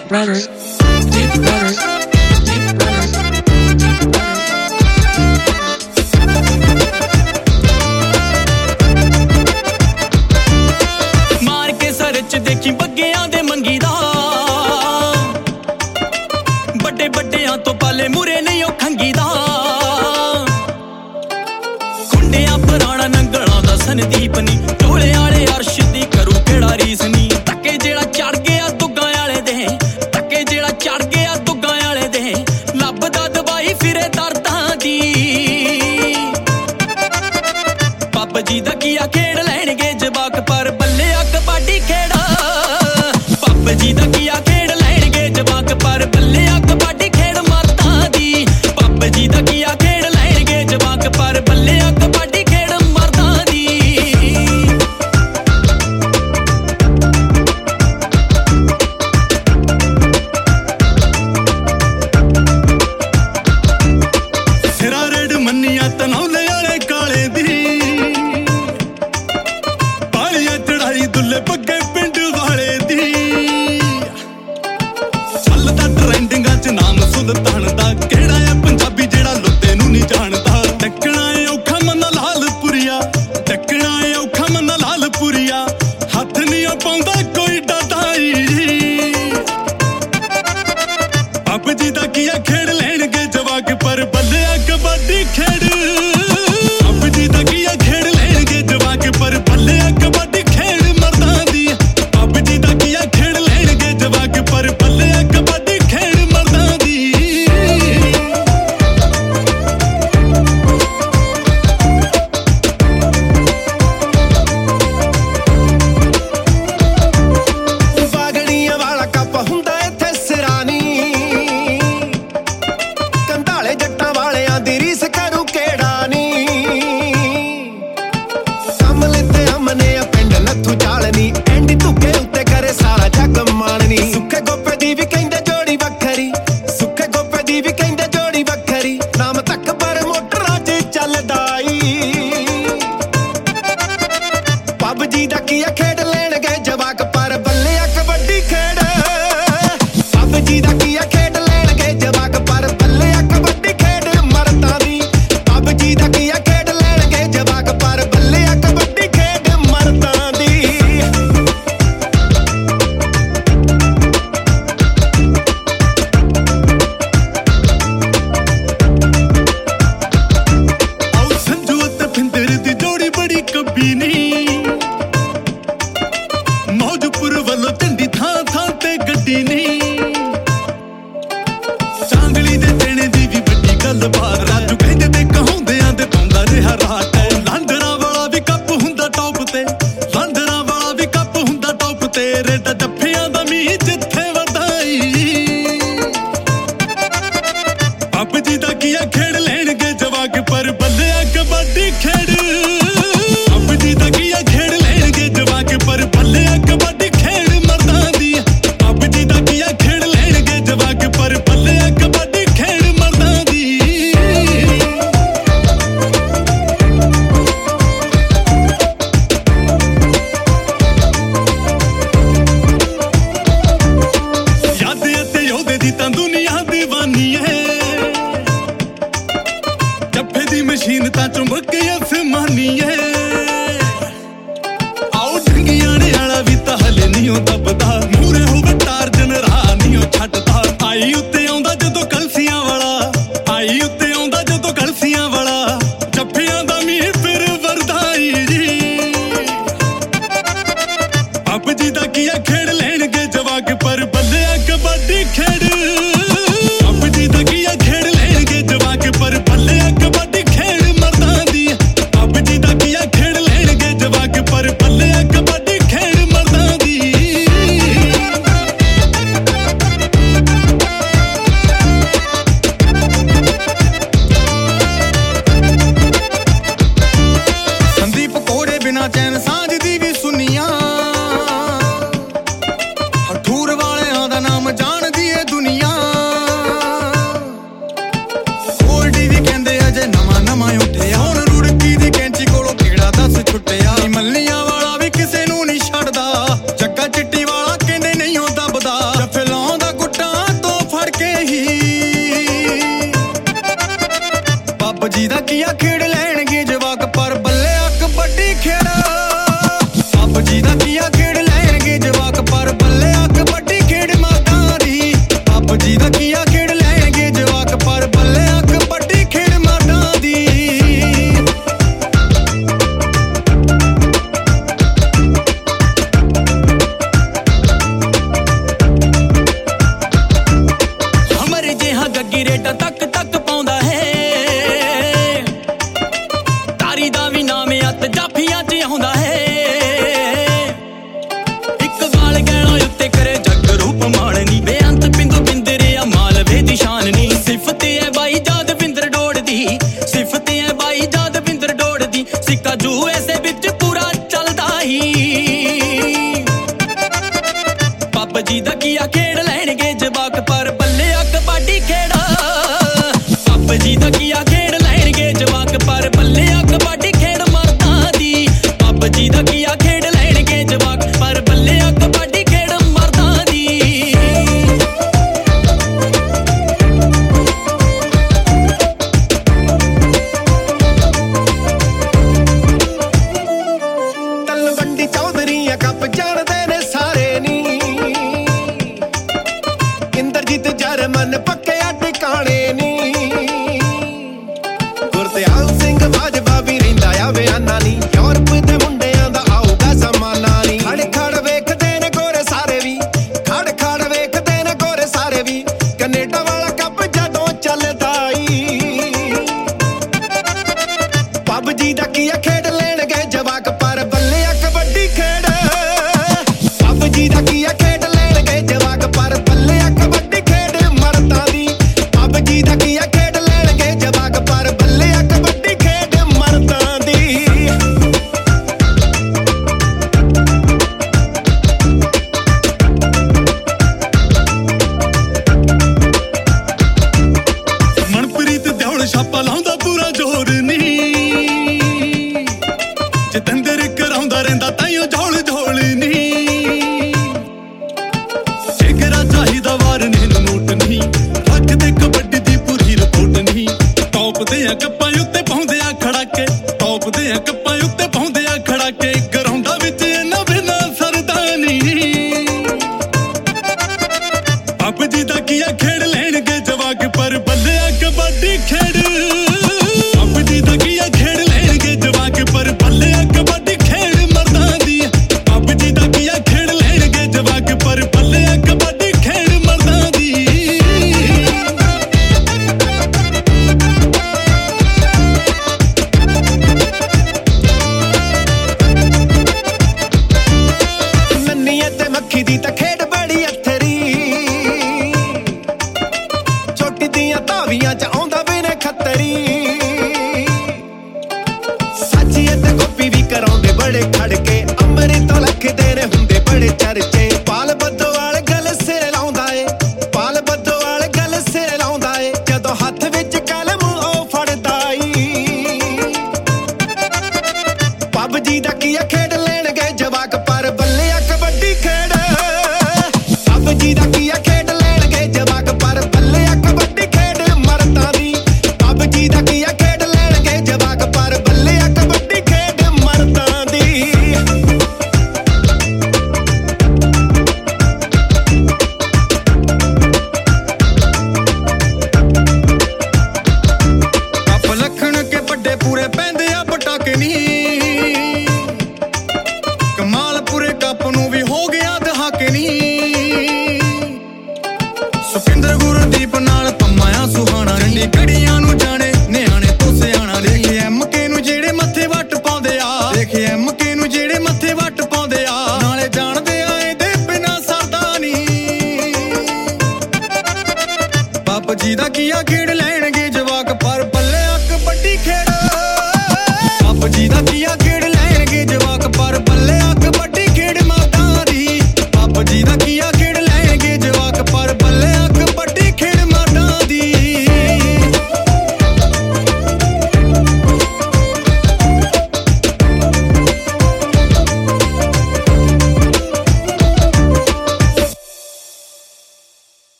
brother, deep brother, deep brother, deep brother. ਮਾਰ ਕੇ sir ਚ ਦੇਖੀ ਬੱਗਿਆਂ ਦੇ ਮੰਗੀ ਦਾ ਵੱਡੇ ਵੱਡਿਆਂ ਤੋਂ ਪਾਲੇ ਮੂਰੇ ਨਹੀਂ ਉਹ ਖੰਗੀ ਦਾ ਖੁੰਡਿਆਂ ਪੁਰਾਣਾ ਨੰਗਲਾਂ ਦਾ ਸੰਦੀਪ ਨੀ ਢੋਲੇ ਵਾਲੇ ਅਰਸ਼ ਦੀ ਕਰੂ ਕਿਹੜਾ ਰੀਸ ਨੀ ਤੱਕੇ ਜਿਹੜਾ ਚੜ ਗਿਆ ਦੁੱਗਾਂ ਵਾਲੇ ਦੇ ਤੱਕੇ ਜਿਹੜਾ ਚੜ ਗਿਆ ਦੁੱਗਾਂ ਵਾਲੇ ਦੇ ਲੱਭਦਾ ਦਵਾਈ ਫਿਰੇ ਦਰਦਾਂ ਦੀ ਪੱਬ ਜੀ ਦਾ ਕੀਆ ਖੇਡ ਲੈਣਗੇ ਜਵਾਕ ਪਰ ਬੱਲਿਆ ਕਬੱਡੀ ਖੇੜਾ ਪੱਬ ਜੀ ਦਾ ਕੀਆ ਖੇਡ ਲੈਣਗੇ ਜਵਾਕ ਪਰ ਬੱਲਿਆ ਕਬੱਡੀ ਖੇਡ ਮਰਦਾਂ ਦੀ ਪੱਬ ਜੀ ਦਾ ਕੀਆ ਖੇਡ ਲੈਣਗੇ ਜਵਾਕ ਪਰ ਬੱਲਿਆ ਕਬੱਡੀ ਖੇਡ ਮਰਦਾਂ ਦੀ ਸਿਰਾ ਰੇਡ ਮੰਨੀਆਂ ਤਨੌਲੇ ਵਾਲੇ ਕਾਲੇ ਦੀ ਪਾਲੀਆਂ ਚੜਾਈ ਦੁੱਲੇ ਬੱਗੇ ਪਿੰਡ ਵਾਲੇ ਦੀ ਚੱਲਦਾ ਟ੍ਰੈਂਡਿੰਗਾਂ ਚ ਨਾਮ ਸੁਲਤਾਨ ਦਾ ਕਿਹੜਾ ਆ ਪੰਜਾਬੀ ਜਿਹੜਾ ਲੁੱਤੇ ਨੂੰ ਨਹੀਂ ਜਾਣਦਾ ਟੱਕਣਾ ਏ ਔਖਾ ਮਨ ਲਾਲਪੁਰੀਆ ਟੱਕਣਾ ਏ ਔਖਾ ਮਨ ਲਾਲਪੁਰੀਆ ਹੱਥ ਨਹੀਂ ਪਾਉਂਦਾ ਕੋਈ ਡਾਦਾਈ ਪੱਬ ਜੀ ਦਾ ਕੀਆ ਖੇਡ ਲੈਣਗੇ ਜਵਾਕ ਪਰ ਬੱਲਿਆ ਕਬੱਡੀ ਖੇਡ ਪੱਬ ਜੀ ਦਾ ਕੀਆ ਖੇਡ ਲੈਣਗੇ ਜਵਾਕ ਪਰ ਬੱਲਿਆ ਕਬੱਡੀ ਖੇਡ ਮਰਦਾਂ ਦੀ ਪੱਬ ਜੀ ਦਾ ਕੀਆ ਖੇਡ ਲੈਣਗੇ ਜਵਾਕ ਪਰ ਬੱਲਿਆ ਕਬੱਡੀ ਖੇਡ ਮਰਦਾਂ ਦੀ ਬਾਗੜੀਆਂ ਵਾਲਾ ਕੱਪ ਹੁੰਦਾ ਇੱਥੇ ਸਿਰਾਨੀ ਕੰਧਾਲੇ ਜੱਟਾਂ ਵਾਲਿਆਂ ਦੀ ਰੀਸ ਕਰੂ ਕਿਹੜਾ ਨੀ ਕਮਲ ਤੇ ਅਮਨੇ ਆ ਪਿੰਡ ਨੱਥੂ ਚਾਲਨੀ ਐਂਡੀ ਧੁੱਕੇ ਉੱਤੇ ਕਰੇ ਸਾਰਾ ਜੱਗ ਮਾਣਨੀ ਸੁੱਕੇ ਗੋਪੇ ਦੀ ਵੀ ਕਹਿੰਦੇ ਜੋੜੀ ਵੱਖਰੀ ਸੁੱਕੇ ਗੋਪੇ ਦੀ ਵੀ ਕਹਿੰਦੇ ਜੋੜੀ ਵੱਖਰੀ ਨਾਮ ਤੱਕ ਪਰ ਮੋਟਰਾਂ 'ਚ ਚੱਲਦਾ ਈ ਪੱਬ ਜੀ ਦਾ ਕੀਆ ਖੇਡ ਲੈਣਗੇ ਜਵਾਕ ਪਰ ਬੱਲਿਆ ਕਬੱਡੀ ਖੇਡ ਪੱਬ ਜੀ ਦਾ ਕੀਆ ਖੇਡ ਲੈਣਗੇ ਜਵਾਕ ਪਰ ਬੱਲਿਆ ਕਬੱਡੀ ਖੇਡ ਮਰਦਾਂ ਦੀ ਪੱਬ ਜੀ ਦਾ ਕੀਆ ਖੇਡ ਲੈਣਗੇ ਜਵਾਕ ਪਰ ਬੱਲਿਆ ਕਬੱਡੀ ਖੇਡ ਮਰਦਾਂ ਦੀ ਆਉ ਸੰਜੂ ਅਤੇ ਫਿੰਦਰ ਦੀ ਜੋੜੀ ਬੜੀ ਕੱਬੀ ਨੀ ਮੌਜਪੁਰ ਵੱਲੋਂ ਝੰਡੀ ਥਾਂ ਥਾਂ ਤੇ ਗੱਡੀ ਨੀ ਚਾਂਦਲੀ ਦੇ ਦੇਣੇ ਦੀ ਵੀ ਵੱਡੀ ਗੱਲ ਬਾਤ ਰਾਜੂ ਕਹਿੰਦੇ ਤੇ ਕਹਾਉਂਦਿਆਂ ਦੇ ਪਾਉਂਦਾ ਰਿਹਾ ਰਾਤ ਲਾਂਡਰਾਂ ਵਾਲਾ ਵੀ ਕੱਪ ਹੁੰਦਾ ਟੌਪ ਤੇ ਲਾਂਡਰਾਂ ਵਾਲਾ ਵੀ ਕੱਪ ਹੁੰਦਾ ਟੌਪ ਤੇ ਰੇਡਾ ਜੱਫਿਆਂ ਦਾ ਮੀਂਹ ਜਿੱਥੇ ਵਧਾਈ ਪੱਬ ਜੀ ਦਾ ਕੀਆ ਖੇਡ ਲੈਣਗੇ ਜਵਾਕ ਪਰ ਬੱਲਿਆ ਕਬੱਡੀ ਖੇਡ ਪੱਬ ਜੀ ਦਾ ਕੀਆ ਖੇਡ ਲੈਣਗੇ ਜਵਾਕ ਪਰ ਬੱਲਿਆ ਕਬੱਡੀ ਖੇਡ ਮਰਦਾਂ ਦੀ ਪੱਬ ਜੀ ਦਾ ਕੀਆ ਖੇਡ ਲੈਣਗੇ ਜਵਾਕ ਪਰ ਬੱਲਿਆ ਕਬੱਡੀ ਖੇਡ ਮਰਦਾਂ ਦੀ ਯਾਦ ਅਤੇ ਯੋਧੇ ਦੀ ਤਾਂ ਦੁਨੀਆ ਦੀਵਾਨੀ ਏ ਜੱਫੇ ਦੀ ਮਸ਼ੀਨ ਤਾਂ ਚੁੰਬਕ ਅਸਮਾਨੀ ਏ ਆਉ ਢੰਗੀਆਂ ਵਾਲਾ ਵੀ ਤਾਂ ਹਲੇ ਨਹੀਂ ਉਹ ਦੱਬਦਾ ਮੂਰੇ ਹੋਵੇ ਟਾਰਜਨ ਰਾਹ ਨਹੀਂ ਉਹ ਛੱਡਦਾ ਆਈ ਉੱਤੇ ਆਉਂਦਾ ਜਦੋਂ ਕਲਸੀਆਂ ਵਾਲਾ ਆਈ ਉੱਤੇ ਆਉਂਦਾ ਜਦੋਂ ਕਲਸੀਆਂ ਵਾਲਾ ਜੱਫਿਆਂ ਦਾ ਮੀਂਹ ਫਿਰ ਵਰਦਾਈ ਜੀ ਪੱਬ ਜੀ ਦਾ ਕੀਆ ਖੇਡ ਲੈਣਗੇ ਜਵਾਕ ਪਰ ਬੱਲਿਆ ਕਬੱਡੀ ਖੇਡ ਪੱਬ ਜੀ ਦਾ ਕੀਆ ਖੇਡ ਲੈਣਗੇ ਜਵਾਕ ਪਰ ਬੱਲਿਆ ਕਬੱਡੀ ਖੇਡ ਮਰਦਾਂ ਦੀ ਪੱਬ ਜੀ ਦਾ ਕੀਆ ਖੇਡ ਲੈਣਗੇ ਜਵਾਕ ਪਰ ਬੱਲਿਆ ਕਬੱਡੀ ਖੇਡ ਮਰਦਾਂ ਦੀ ਸੰਦੀਪ ਕੋੜੇ ਬਿਨਾ ਚੈਨ ਸਾਂਝ ਦੀ ਵੀ ਸੁਨੀਆਂ ਕੀਆ ਖੇਡ ਲੈਣਗੇ ਜਵਾਕ ਪਰ ਬੱਲੇ ਆ ਕਬੱਡੀ ਖੇਡ ਮਰਦਾਂ ਦੀ ਪੱਬ ਜੀ ਦਾ ਕੀਆ ਖੇਡ ਲੈਣਗੇ ਜਵਾਕ ਪਰ ਬੱਲੇ ਆ ਕਬੱਡੀ ਖੇਡ ਮਰਦਾਂ ਦੀ ਹਮਰੇ ਜਿਹਾ ਗੱਗੀ ਰੇਟਾ ਤੱਕ ਤੱਕ ਪਾਉਂਦਾ ਹੈ ਤਾਰੀ ਦਾ ਵੀ ਨਾਮ ਅੱਤ ਜਾਫੀਆਂ ਚ ਆਉਂਦਾ ਹੈ ਇੱਕ ਵਾਲ ਗਹਿਣਾ ਉੱਤੇ ਕਰੇ ਜੱਗ ਰੂਪ ਮਾਣਨੀ ਬੇਅੰਤ ਬਿੰਦੂ ਬਿੰਦਰਿਆ ਮਾਲਵੇ ਦੀ ਸ਼ਾਨ ਨੀ ਸਿਫਤ ਹੈ ਬਾਈ ਜਾਦਵਿੰਦਰ ਡੋੜ ਦੀ ਸਿਫਤ ਹੈ ਬਾਈ ਜਾਦਵਿੰਦਰ ਡੋੜ ਦੀ ਸਿੱਕਾ ਜੂਏ